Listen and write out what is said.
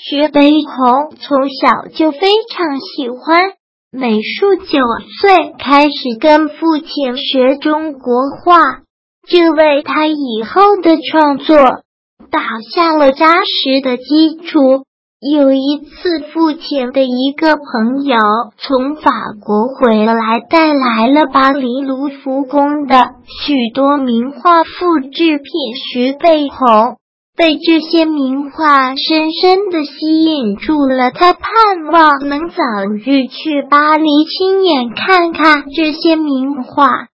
徐悲鸿从小就非常喜欢美术，9岁开始跟父亲学中国画，这为他以后的创作打下了扎实的基础。有一次，父亲的一个朋友从法国回来，带来了巴黎卢浮宫的许多名画复制品。徐悲鸿被这些名画深深地吸引住了，他盼望能早日去巴黎亲眼看看这些名画。